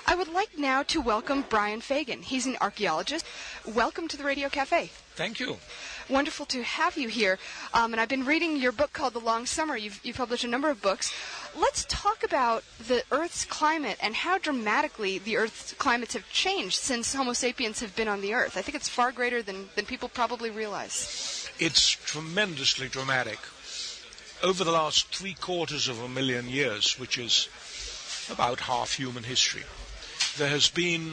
I would like now to welcome Brian Fagan. He's an archaeologist. Welcome to the Radio Cafe. Thank you. Wonderful to have you here. And I've been reading your book called The Long Summer. You've published a number of books. Let's talk about the Earth's climate and how dramatically the Earth's climates have changed since Homo sapiens have been on the Earth. I think it's far greater than people probably realize. It's tremendously dramatic. Over the last 750,000 years, which is about half human history, there has been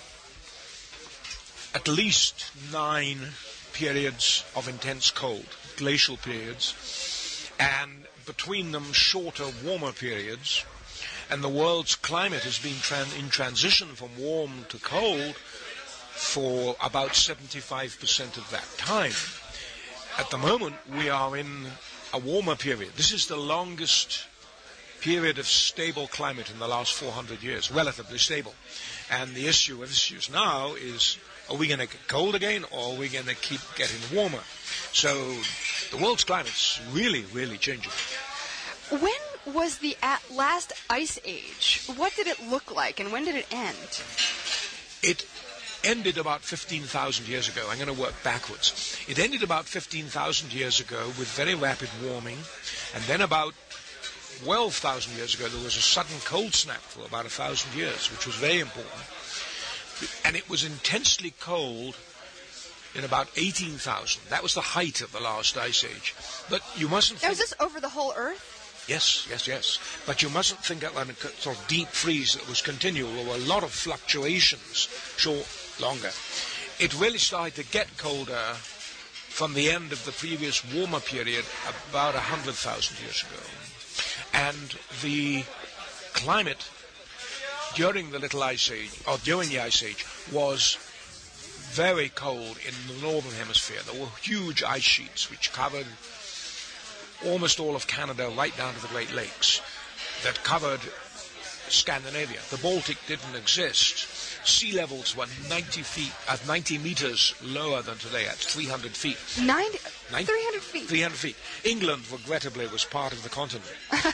at least 9 periods of intense cold, glacial periods, and between them shorter, warmer periods, and the world's climate has been in transition from warm to cold for about 75% of that time. At the moment, we are in a warmer period. This is the longest period of stable climate in the last 400 years, relatively stable. And the issues now is, are we going to get cold again, or are we going to keep getting warmer? So the world's climate's really, really changing. When was the last ice age? What did it look like, and when did it end? It ended about 15,000 years ago. I'm going to work backwards. It ended about 15,000 years ago with very rapid warming, and then about 12,000 years ago there was a sudden cold snap for about 1,000 years, which was very important. And it was intensely cold in about 18,000. That was the height of the last ice age. But you mustn't think... Was this over the whole Earth? Yes. But you mustn't think of like a sort of deep freeze that was continual. There were a lot of fluctuations, short, longer. It really started to get colder from the end of the previous warmer period about 100,000 years ago. And the climate during the Little Ice Age, or during the Ice Age, was very cold in the northern hemisphere. There were huge ice sheets which covered almost all of Canada right down to the Great Lakes, that covered Scandinavia. The Baltic didn't exist. Sea levels were 90 meters lower than today. That's 300 feet. 300 feet? 300 feet. England, regrettably, was part of the continent.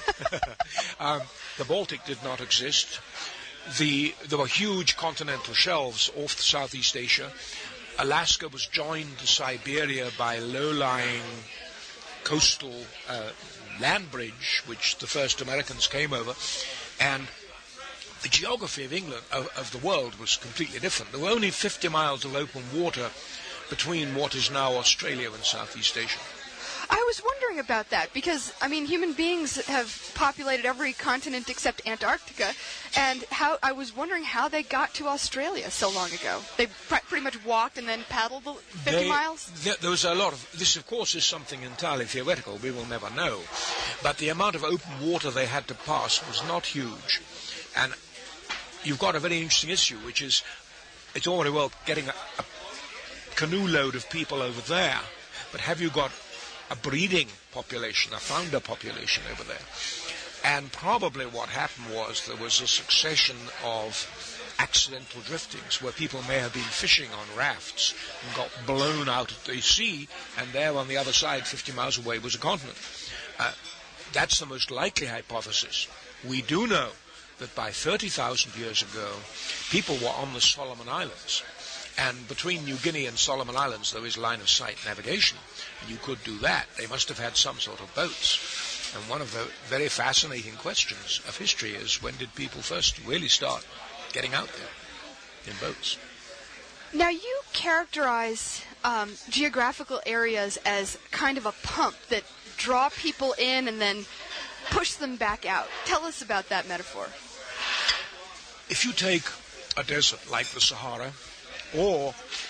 The Baltic did not exist. There were huge continental shelves off Southeast Asia. Alaska was joined to Siberia by low-lying coastal land bridge, which the first Americans came over, and the geography of England, of the world, was completely different. There were only 50 miles of open water between what is now Australia and Southeast Asia. I was wondering about that because, human beings have populated every continent except Antarctica, and I was wondering how they got to Australia so long ago. They pretty much walked and then paddled the 50 miles? There was a lot of... This, of course, is something entirely theoretical. We will never know. But the amount of open water they had to pass was not huge. And you've got a very interesting issue, which is it's all very well getting a canoe load of people over there, but have you got a breeding population, a founder population over there? And probably what happened was there was a succession of accidental driftings where people may have been fishing on rafts and got blown out at the sea, and there on the other side, 50 miles away, was a continent. That's the most likely hypothesis. We do know that by 30,000 years ago, people were on the Solomon Islands. And between New Guinea and Solomon Islands, there is line-of-sight navigation. And you could do that. They must have had some sort of boats. And one of the very fascinating questions of history is, when did people first really start getting out there in boats? Now, you characterize geographical areas as kind of a pump that draw people in and then push them back out. Tell us about that metaphor. If you take a desert like the Sahara, or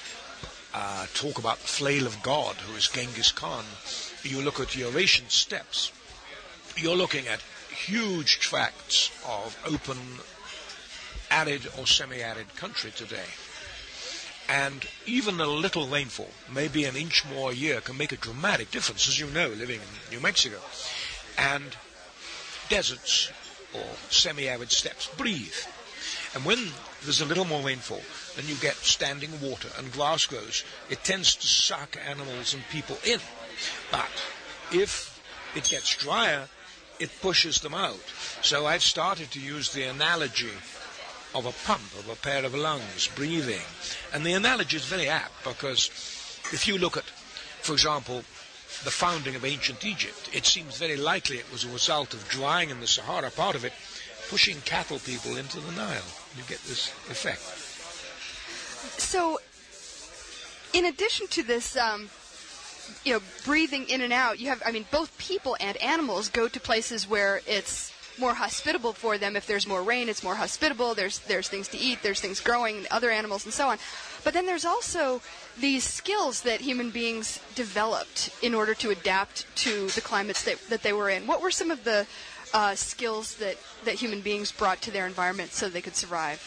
talk about the flail of God, who is Genghis Khan, you look at Eurasian steppes, you're looking at huge tracts of open, arid or semi-arid country today. And even a little rainfall, maybe an inch more a year, can make a dramatic difference, as you know, living in New Mexico. And deserts or semi-arid steppes breathe. And when there's a little more rainfall and you get standing water and grass grows, it tends to suck animals and people in. But if it gets drier, it pushes them out. So I've started to use the analogy of a pump, of a pair of lungs, breathing. And the analogy is very apt because if you look at, for example, the founding of ancient Egypt, it seems very likely it was a result of drying in the Sahara, part of it, pushing cattle people into the Nile. You get this effect. So, in addition to this, breathing in and out, both people and animals go to places where it's more hospitable for them. If there's more rain, it's more hospitable. There's things to eat, there's things growing, other animals and so on. But then there's also these skills that human beings developed in order to adapt to the climates that they were in. What were some of the skills that human beings brought to their environment so they could survive?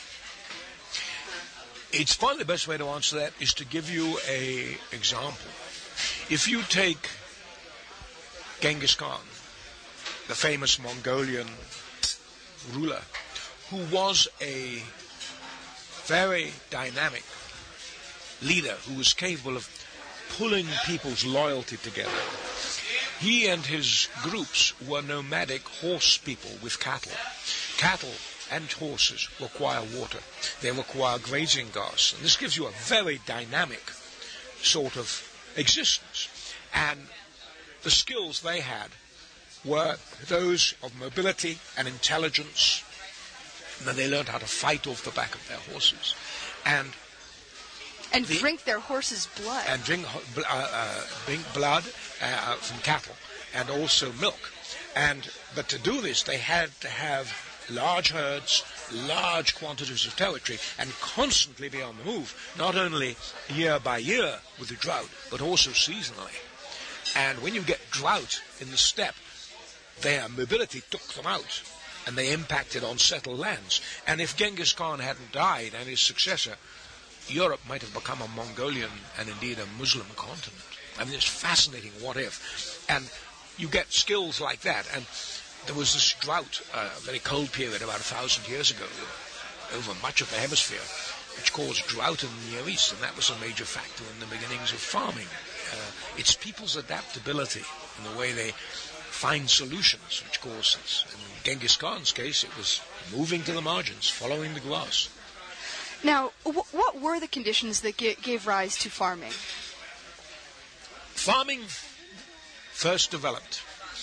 It's probably the best way to answer that is to give you an example. If you take Genghis Khan, the famous Mongolian ruler, who was a very dynamic leader who was capable of pulling people's loyalty together. He and his groups were nomadic horse people with cattle. Cattle and horses require water. They require grazing grass. And this gives you a very dynamic sort of existence. And the skills they had were those of mobility and intelligence. And then they learned how to fight off the back of their horses. And drink their horses' blood. And drink blood from cattle, and also milk. But to do this, they had to have large herds, large quantities of territory, and constantly be on the move, not only year by year with the drought, but also seasonally. And when you get drought in the steppe, their mobility took them out, and they impacted on settled lands. And if Genghis Khan hadn't died, and his successor, Europe might have become a Mongolian and indeed a Muslim continent. I mean, it's fascinating what if. And you get skills like that. And there was this drought, a very cold period about 1,000 years ago over much of the hemisphere, which caused drought in the Near East, and that was a major factor in the beginnings of farming. It's people's adaptability in the way they find solutions which cause this. In Genghis Khan's case, it was moving to the margins, following the grass. Now, what were the conditions that gave rise to farming? Farming first developed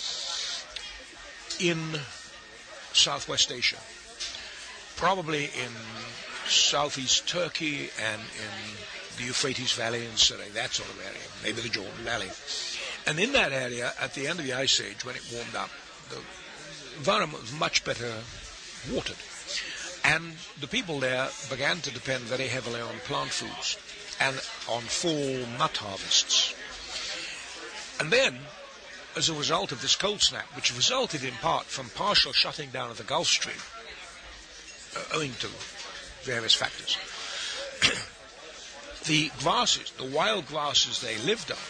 in Southwest Asia, probably in southeast Turkey and in the Euphrates Valley in Syria, that sort of area, maybe the Jordan Valley. And in that area, at the end of the Ice Age, when it warmed up, the environment was much better watered. And the people there began to depend very heavily on plant foods and on fall nut harvests. And then, as a result of this cold snap, which resulted in part from partial shutting down of the Gulf Stream, owing to various factors, the grasses, the wild grasses they lived on,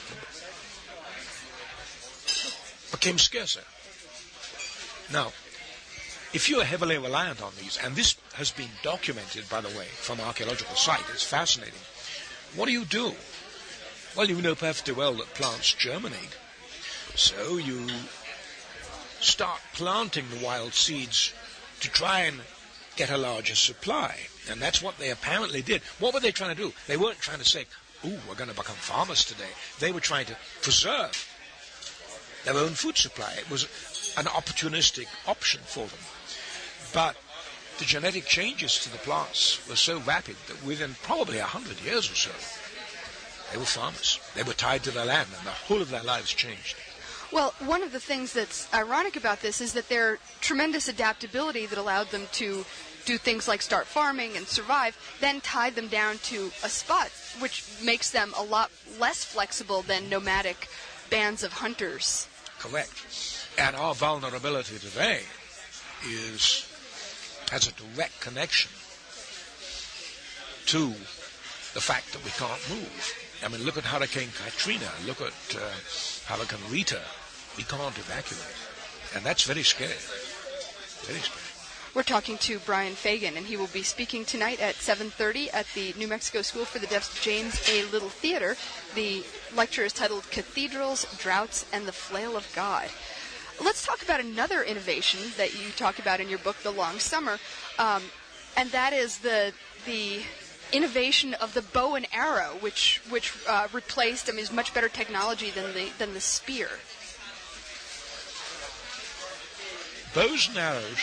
became scarcer. Now, if you are heavily reliant on these, and this has been documented, by the way, from archaeological sites, it's fascinating. What do? Well, you know perfectly well that plants germinate. So you start planting the wild seeds to try and get a larger supply. And that's what they apparently did. What were they trying to do? They weren't trying to say, ooh, we're going to become farmers today. They were trying to preserve their own food supply. It was an opportunistic option for them. But the genetic changes to the plants were so rapid that within probably 100 years or so, they were farmers. They were tied to their land, and the whole of their lives changed. Well, one of the things that's ironic about this is that their tremendous adaptability that allowed them to do things like start farming and survive, then tied them down to a spot, which makes them a lot less flexible than nomadic bands of hunters. Correct. And our vulnerability today has a direct connection to the fact that we can't move. I mean, look at Hurricane Katrina. Look at Hurricane Rita. We can't evacuate. And that's very scary. Very scary. We're talking to Brian Fagan, and he will be speaking tonight at 7:30 at the New Mexico School for the Deaf's James A. Little Theater. The lecture is titled Cathedrals, Droughts, and the Flail of God. Let's talk about another innovation that you talk about in your book, The Long Summer. And that is the innovation of the bow and arrow, which replaced, is much better technology than the spear. Bows and arrows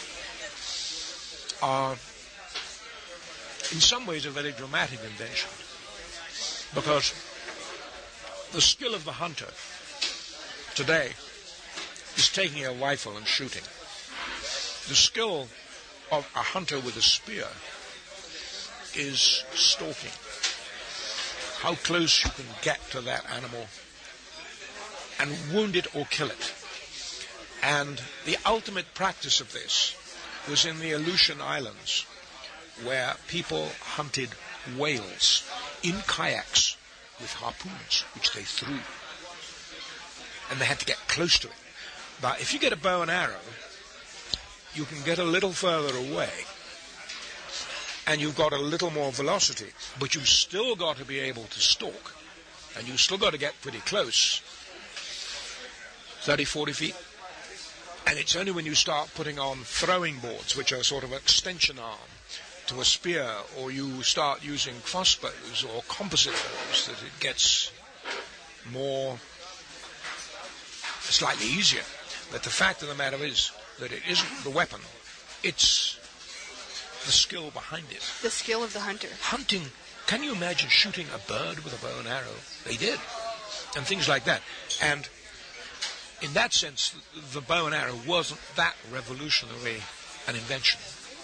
are, in some ways, a very dramatic invention, because the skill of the hunter today is taking a rifle and shooting. The skill of a hunter with a spear is stalking. How close you can get to that animal and wound it or kill it. And the ultimate practice of this was in the Aleutian Islands, where people hunted whales in kayaks with harpoons, which they threw. And they had to get close to it. But if you get a bow and arrow, you can get a little further away, and you've got a little more velocity, but you've still got to be able to stalk, and you've still got to get pretty close, 30, 40 feet. And it's only when you start putting on throwing boards, which are sort of an extension arm to a spear, or you start using crossbows or composite bows, that it gets more, slightly easier. But the fact of the matter is that it isn't the weapon, it's the skill behind it. The skill of the hunter. Hunting, can you imagine shooting a bird with a bow and arrow? They did. And things like that. And in that sense, the bow and arrow wasn't that revolutionary an invention.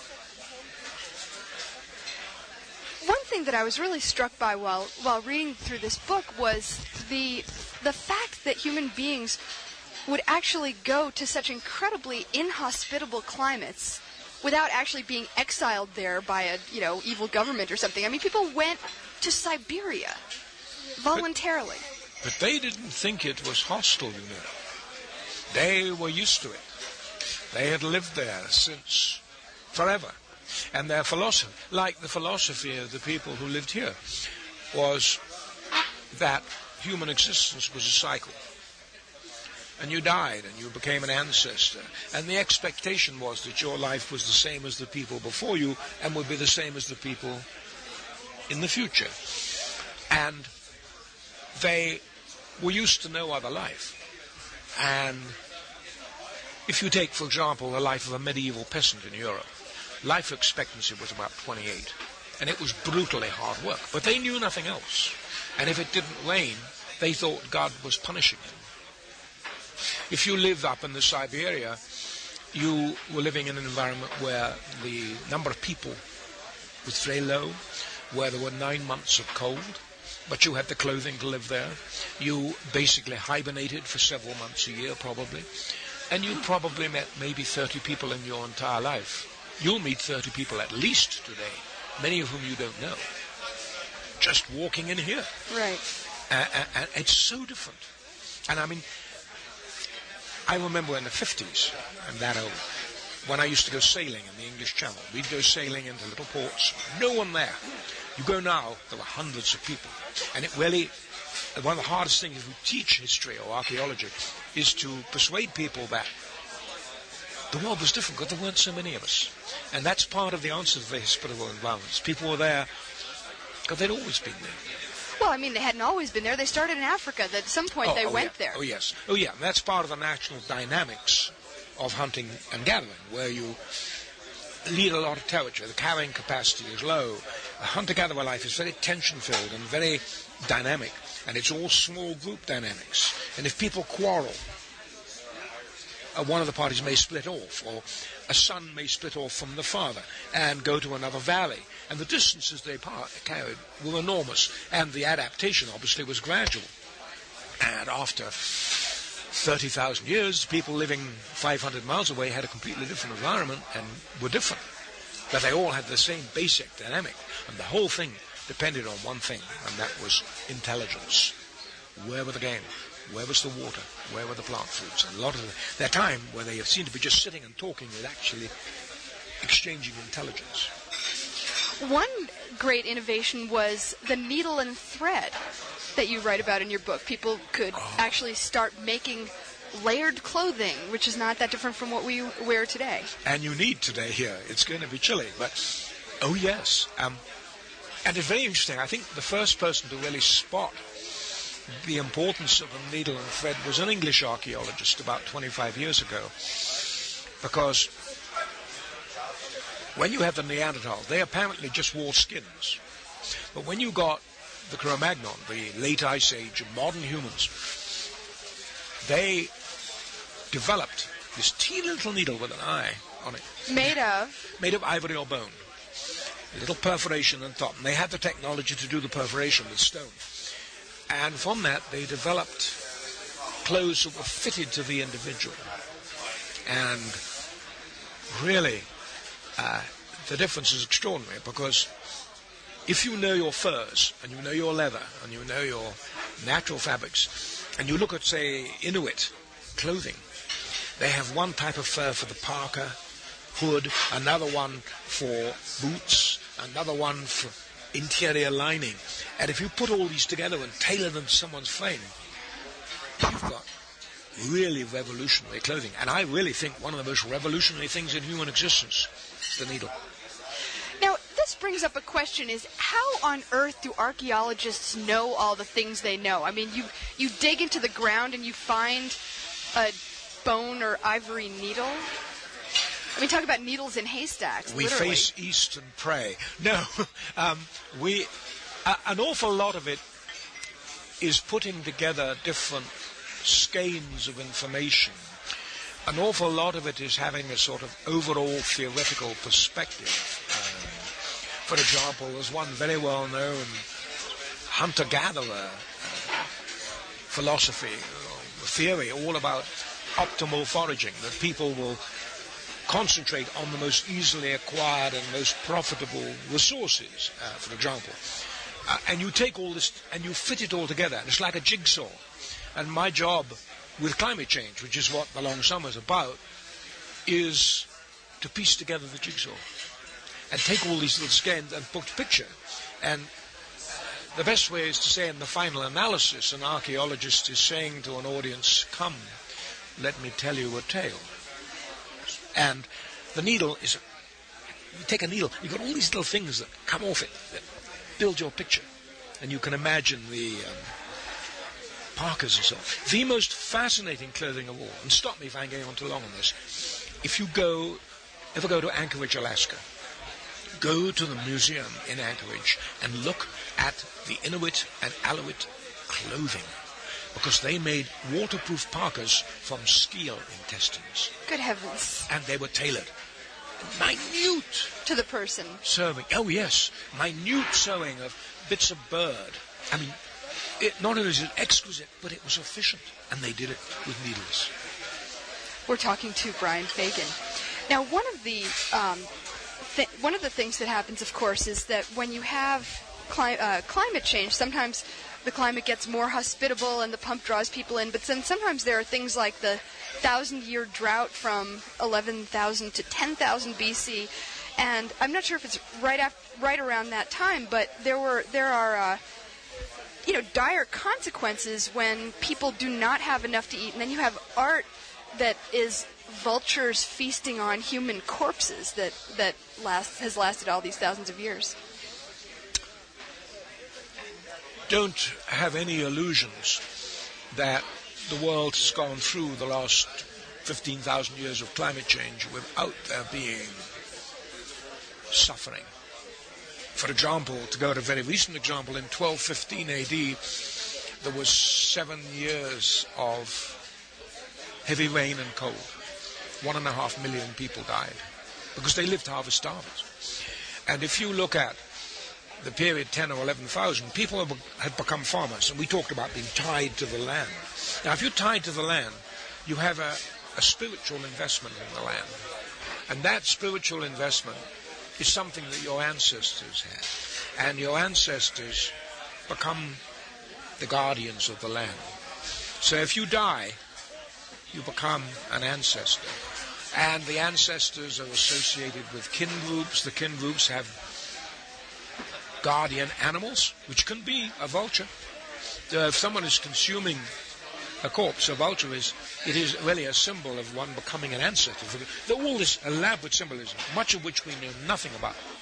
One thing that I was really struck by while reading through this book was the fact that human beings would actually go to such incredibly inhospitable climates without actually being exiled there by a, evil government or something. People went to Siberia voluntarily. But they didn't think it was hostile, They were used to it. They had lived there since forever. And their philosophy, like the philosophy of the people who lived here, was that human existence was a cycle. And you died, and you became an ancestor. And the expectation was that your life was the same as the people before you, and would be the same as the people in the future. And they were used to no other life. And if you take, for example, the life of a medieval peasant in Europe, life expectancy was about 28. And it was brutally hard work. But they knew nothing else. And if it didn't rain, they thought God was punishing them. If you lived up in the Siberia, you were living in an environment where the number of people was very low, where there were 9 months of cold, but you had the clothing to live there. You basically hibernated for several months a year, probably, and you probably met maybe 30 people in your entire life. You'll meet 30 people at least today, many of whom you don't know, just walking in here. Right. And it's so different. And I remember in the 50s, I'm that old, when I used to go sailing in the English Channel. We'd go sailing into little ports, no one there. You go now, there were hundreds of people. And it really, one of the hardest things if you teach history or archaeology is to persuade people that the world was different because there weren't so many of us. And that's part of the answer to the hospitable environments. People were there because they'd always been there. Well, they hadn't always been there. They started in Africa. At some point, they went there. Oh, yes. Oh, yeah. That's part of the national dynamics of hunting and gathering, where you lead a lot of territory. The carrying capacity is low. A hunter-gatherer life is very tension-filled and very dynamic, and it's all small group dynamics. And if people quarrel, one of the parties may split off, or a son may split off from the father and go to another valley. And the distances they carried were enormous, and the adaptation obviously was gradual. And after 30,000 years, people living 500 miles away had a completely different environment and were different. But they all had the same basic dynamic, and the whole thing depended on one thing, and that was intelligence. Where were the game? Where was the water? Where were the plant foods? And a lot of their time, where they seemed to be just sitting and talking, was actually exchanging intelligence. One great innovation was the needle and thread that you write about in your book. People could actually start making layered clothing, which is not that different from what we wear today. And you need today here. It's going to be chilly, but Oh, yes. And it's very interesting. I think the first person to really spot the importance of a needle and thread was an English archaeologist about 25 years ago. Because when you have the Neanderthal, they apparently just wore skins. But when you got the Cro-Magnon, the late Ice Age, modern humans, they developed this teeny little needle with an eye on it. Made of? Made of ivory or bone. A little perforation on top. And they had the technology to do the perforation with stone. And from that, they developed clothes that were fitted to the individual. And really, the difference is extraordinary, because if you know your furs, and you know your leather, and you know your natural fabrics, and you look at, say, Inuit clothing, they have one type of fur for the parka, hood, another one for boots, another one for interior lining. And if you put all these together and tailor them to someone's frame, you've got really revolutionary clothing. And I really think one of the most revolutionary things in human existence is the needle. Now, this brings up a question, is how on earth do archaeologists know all the things they know? I mean, you dig into the ground and you find a bone or ivory needle? I mean, talk about needles in haystacks, We literally. face east and pray. No, an awful lot of it is putting together different skeins of information. An awful lot of it is having a sort of overall theoretical perspective. For example, there's one very well-known hunter-gatherer philosophy, theory, all about optimal foraging, that people will concentrate on the most easily acquired and most profitable resources, for example. And you take all this and you fit it all together, and it's like a jigsaw. And my job with climate change, which is what the Long Summer is about, is to piece together the jigsaw and take all these little skeins and put a picture. And the best way is to say, in the final analysis, an archaeologist is saying to an audience, "Come, let me tell you a tale." And the needle is, you take a needle, you've got all these little things that come off it, that build your picture. And you can imagine the parkas and so on. The most fascinating clothing of all, and stop me if I'm going on too long on this, if you ever go to Anchorage, Alaska, go to the museum in Anchorage and look at the Inuit and Aleut clothing, because they made waterproof parkas from seal intestines. Good heavens. And they were tailored. Minute To the person. sewing. Oh, yes. Minute sewing of bits of bird. I mean, it not only is it exquisite, but it was efficient. And they did it with needles. We're talking to Brian Fagan. Now, one of the things that happens, of course, is that when you have climate change, sometimes the climate gets more hospitable and the pump draws people in, but then sometimes there are things like the 1,000-year drought from 11,000 to 10,000 BC, and I'm not sure if it's right around that time, but there are dire consequences when people do not have enough to eat, and then you have art that is vultures feasting on human corpses that has lasted all these thousands of years. Don't have any illusions that the world has gone through the last 15,000 years of climate change without there being suffering. For example, to go to a very recent example, in 1215 AD, there was 7 years of heavy rain and cold. 1.5 million people died because they lived harvest harvest. And if you look at the period 10 or 11,000, people had become farmers, and we talked about being tied to the land. Now, if you're tied to the land, you have a spiritual investment in the land. And that spiritual investment is something that your ancestors had. And your ancestors become the guardians of the land. So if you die, you become an ancestor. And the ancestors are associated with kin groups. The kin groups have guardian animals, which can be a vulture. If someone is consuming a corpse, a vulture is really a symbol of one becoming an ancestor. All this elaborate symbolism, much of which we know nothing about.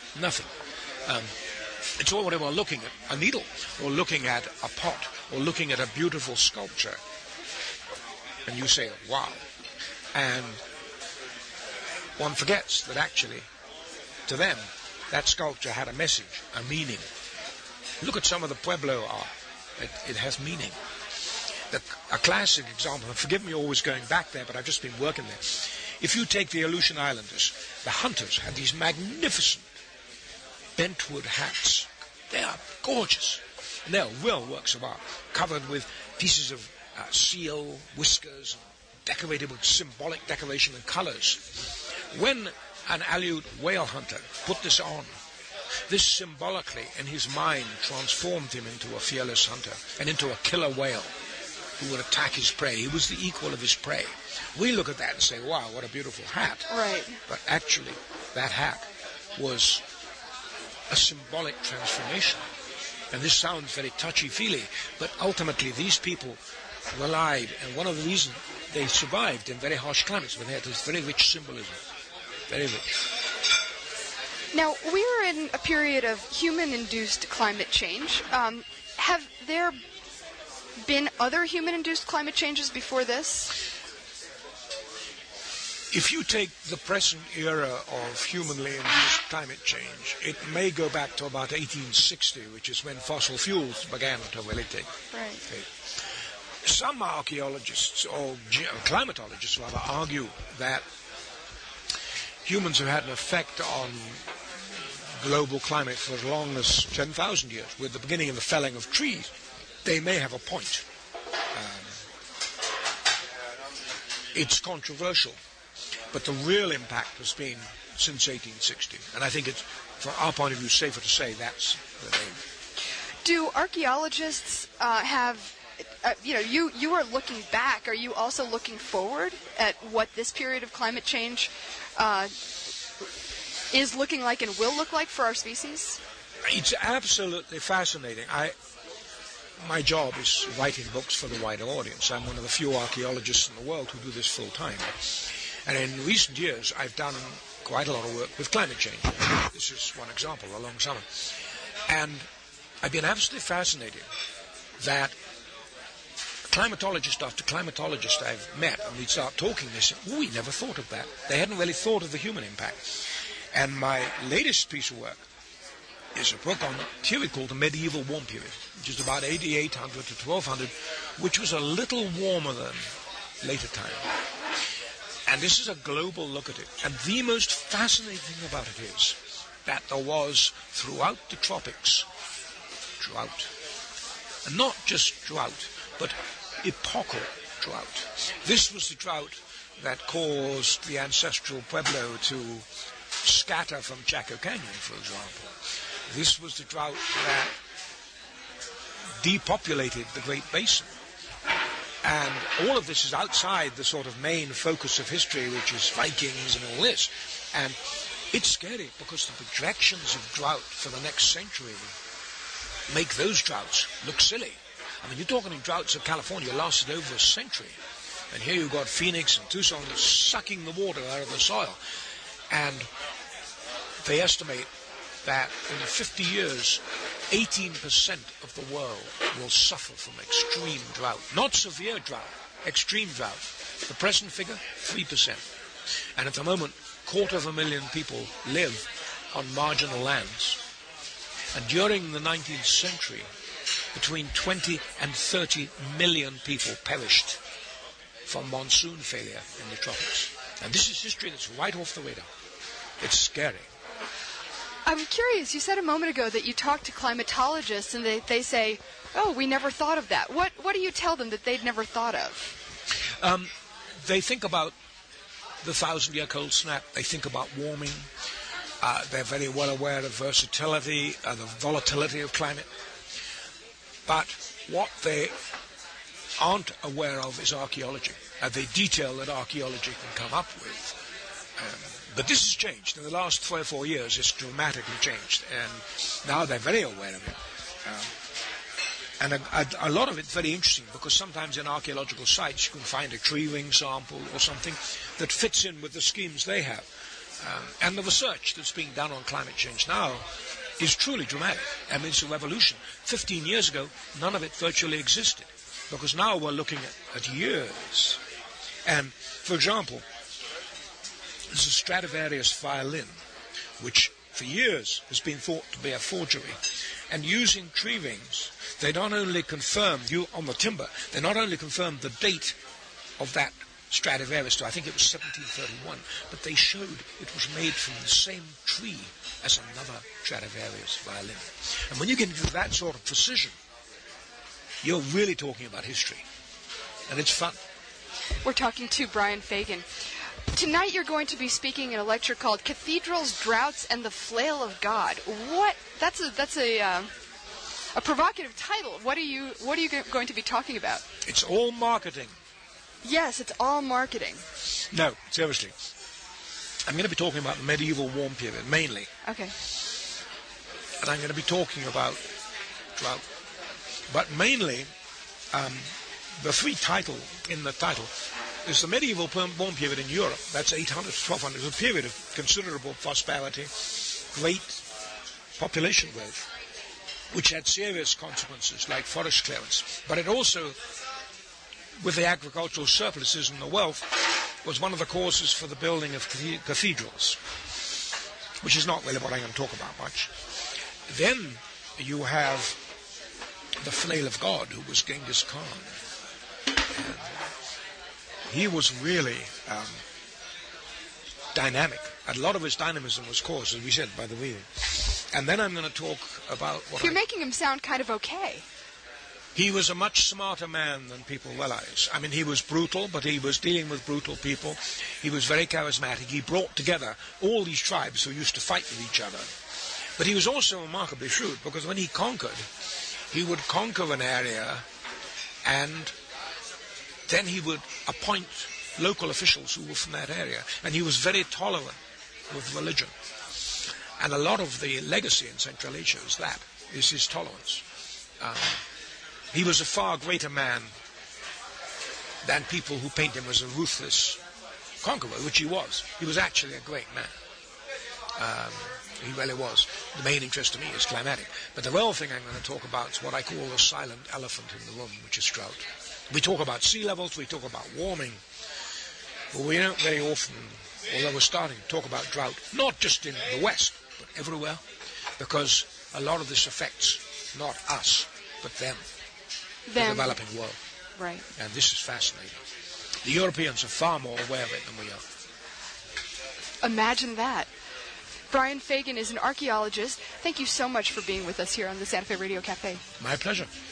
Nothing. It's all whatever looking at a needle, or looking at a pot, or looking at a beautiful sculpture. And you say, wow. And one forgets that actually, to them, that sculpture had a message, a meaning. Look at some of the Pueblo art. It has meaning. A classic example, and forgive me always going back there, but I've just been working there. If you take the Aleutian Islanders, the hunters had these magnificent bentwood hats. They are gorgeous. And they're real works of art, covered with pieces of seal, whiskers, decorated with symbolic decoration and colors. When an Aleut whale hunter put this on, this symbolically in his mind transformed him into a fearless hunter and into a killer whale who would attack his prey. He was the equal of his prey. We look at that and say, wow, what a beautiful hat. Right. But actually, that hat was a symbolic transformation. And this sounds very touchy-feely, but ultimately these people relied, and one of the reasons they survived in very harsh climates, but they had this very rich symbolism. Very rich. Now, we are in a period of human-induced climate change. Have there been other human-induced climate changes before this? If you take the present era of humanly induced climate change, it may go back to about 1860, which is when fossil fuels began to really take. Right. Some archaeologists, or climatologists rather, argue that humans have had an effect on global climate for as long as 10,000 years, with the beginning of the felling of trees. They may have a point. It's controversial, but the real impact has been since 1860. And I think it's, from our point of view, safer to say that's the name. Do archaeologists have, you are looking back. Are you also looking forward at what this period of climate change is looking like and will look like for our species? It's absolutely fascinating. My job is writing books for the wider audience. I'm one of the few archaeologists in the world who do this full time. And in recent years, I've done quite a lot of work with climate change. This is one example, a long summer. And I've been absolutely fascinated that climatologist after climatologist I've met, and we'd start talking, they said, we never thought of that. They hadn't really thought of the human impact. And my latest piece of work is a book on a period called the medieval warm period, which is about 8800 to 1200, which was a little warmer than later time. And this is a global look at it. And the most fascinating thing about it is that there was, throughout the tropics, drought. And not just drought, but epochal drought. This was the drought that caused the ancestral Pueblo to scatter from Chaco Canyon, for example. This was the drought that depopulated the Great Basin. And all of this is outside the sort of main focus of history, which is Vikings and all this. And it's scary because the projections of drought for the next century make those droughts look silly. I mean, you're talking in droughts of California lasted over a century. And here you've got Phoenix and Tucson sucking the water out of the soil. And they estimate that in 50 years, 18% of the world will suffer from extreme drought. Not severe drought, extreme drought. The present figure, 3%. And at the moment, 250,000 people live on marginal lands. And during the 19th century, between 20 and 30 million people perished from monsoon failure in the tropics. And this is history that's right off the radar. It's scary. I'm curious, you said a moment ago that you talk to climatologists and they say, oh, we never thought of that. What do you tell them that they'd never thought of? They think about the 1,000-year cold snap. They think about warming. They're very well aware of versatility, the volatility of climate. But what they aren't aware of is archaeology. The detail that archaeology can come up with. But this has changed. In the last 3 or 4 years, it's dramatically changed. And now they're very aware of it. And a lot of it's very interesting because sometimes in archaeological sites you can find a tree ring sample or something that fits in with the schemes they have. And the research that's being done on climate change now is truly dramatic. I mean, it's a revolution. 15 years ago, none of it virtually existed, because now we're looking at years. And, for example, there's a Stradivarius violin, which for years has been thought to be a forgery. And using tree rings, they not only confirmed, on the timber, they not only confirmed the date of that Stradivarius, I think it was 1731, but they showed it was made from the same tree as another Stradivarius violin. And when you get into that sort of precision, you're really talking about history. And it's fun. We're talking to Brian Fagan. Tonight you're going to be speaking in a lecture called Cathedrals, Droughts, and the Flail of God. What? That's a provocative title. What are you going to be talking about? It's all marketing. Yes, it's all marketing. No, seriously. I'm going to be talking about the medieval warm period, mainly. Okay. And I'm going to be talking about drought. But mainly, the three title in the title is the medieval warm period in Europe. That's 800 to 1200. It's a period of considerable prosperity, great population growth, which had serious consequences like forest clearance. But it also, with the agricultural surpluses and the wealth, was one of the causes for the building of cathedrals, which is not really what I'm going to talk about much. Then you have the flail of God, who was Genghis Khan. And he was really dynamic. And a lot of his dynamism was caused, as we said, by the reading. And then I'm going to talk about what You're making him sound kind of okay. He was a much smarter man than people realize. I mean, he was brutal, but he was dealing with brutal people. He was very charismatic. He brought together all these tribes who used to fight with each other. But he was also remarkably shrewd, because when he conquered, he would conquer an area, and then he would appoint local officials who were from that area. And he was very tolerant with religion. And a lot of the legacy in Central Asia is his tolerance. He was a far greater man than people who paint him as a ruthless conqueror, which he was. He was actually a great man. He really was. The main interest to me is climatic. But the real thing I'm going to talk about is what I call the silent elephant in the room, which is drought. We talk about sea levels, we talk about warming, but we don't very often, although we're starting to talk about drought, not just in the West, but everywhere, because a lot of this affects not us, but them. The developing world. Right. And this is fascinating. The Europeans are far more aware of it than we are. Imagine that. Brian Fagan is an archaeologist. Thank you so much for being with us here on the Santa Fe Radio Cafe. My pleasure.